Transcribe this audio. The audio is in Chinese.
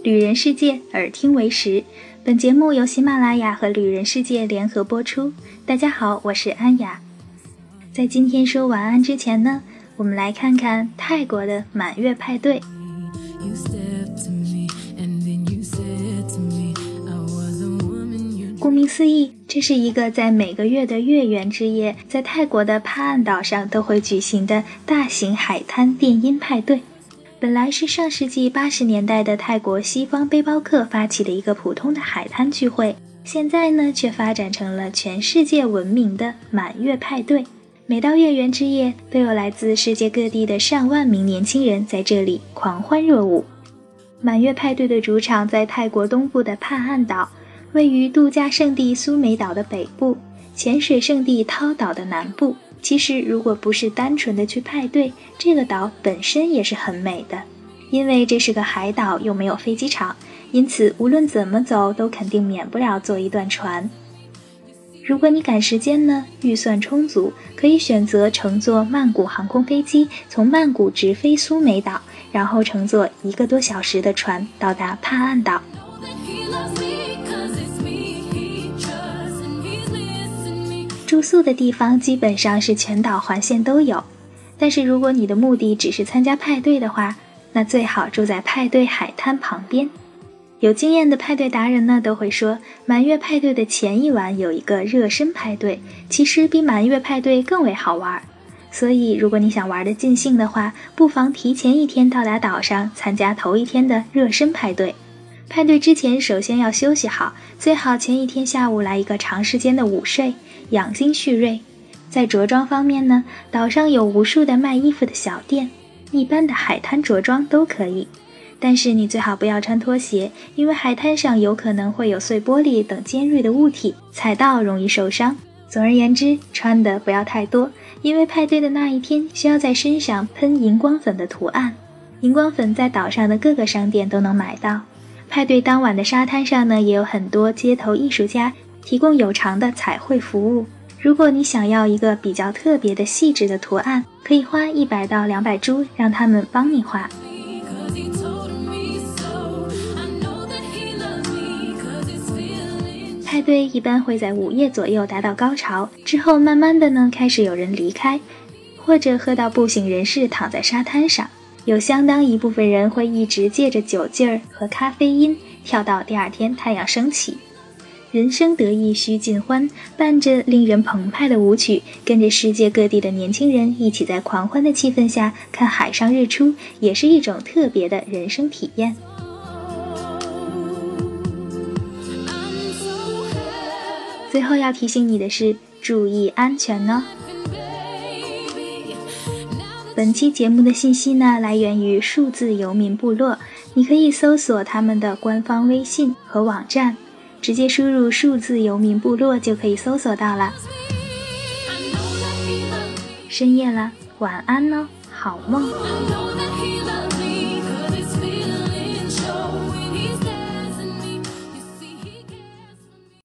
旅人世界，耳听为实。本节目由喜马拉雅和旅人世界联合播出。大家好，我是安雅。在今天说晚安之前呢，我们来看看泰国的满月派对。顾名思义，这是一个在每个月的月圆之夜，在泰国的帕岸岛上都会举行的大型海滩电音派对。本来是上世纪80年代的泰国西方背包客发起的一个普通的海滩聚会，现在呢却发展成了全世界闻名的满月派对。每到月圆之夜，都有来自世界各地的上万名年轻人在这里狂欢热舞。满月派对的主场在泰国东部的帕岸岛，位于度假胜地苏梅岛的北部，潜水胜地涛岛的南部。其实如果不是单纯的去派对，这个岛本身也是很美的。因为这是个海岛，又没有飞机场，因此无论怎么走都肯定免不了坐一段船。如果你赶时间呢，预算充足，可以选择乘坐曼谷航空飞机，从曼谷直飞苏梅岛，然后乘坐1个多小时的船到达帕岸岛。住宿的地方基本上是全岛环线都有，但是如果你的目的只是参加派对的话，那最好住在派对海滩旁边。有经验的派对达人呢，都会说满月派对的前一晚有一个热身派对，其实比满月派对更为好玩。所以如果你想玩得尽兴的话，不妨提前1天到达岛上参加头1天的热身派对。派对之前首先要休息好，最好前1天下午来一个长时间的午睡，养精蓄锐。在着装方面呢，岛上有无数的卖衣服的小店，一般的海滩着装都可以。但是你最好不要穿拖鞋，因为海滩上有可能会有碎玻璃等尖锐的物体，踩到容易受伤。总而言之，穿的不要太多，因为派对的那一天需要在身上喷荧光粉的图案。荧光粉在岛上的各个商店都能买到。派对当晚的沙滩上呢，也有很多街头艺术家提供有偿的彩绘服务。如果你想要一个比较特别的细致的图案，可以花100到200铢让他们帮你画。派对一般会在午夜左右达到高潮，之后慢慢的呢开始有人离开，或者喝到不省人事躺在沙滩上。有相当一部分人会一直借着酒劲儿和咖啡因跳到第2天太阳升起。人生得意须尽欢，伴着令人澎湃的舞曲，跟着世界各地的年轻人一起在狂欢的气氛下看海上日出，也是一种特别的人生体验。最后要提醒你的是，注意安全哦。本期节目的信息呢，来源于数字游民部落，你可以搜索他们的官方微信和网站，直接输入数字游民部落就可以搜索到了。深夜了，晚安哦，好梦。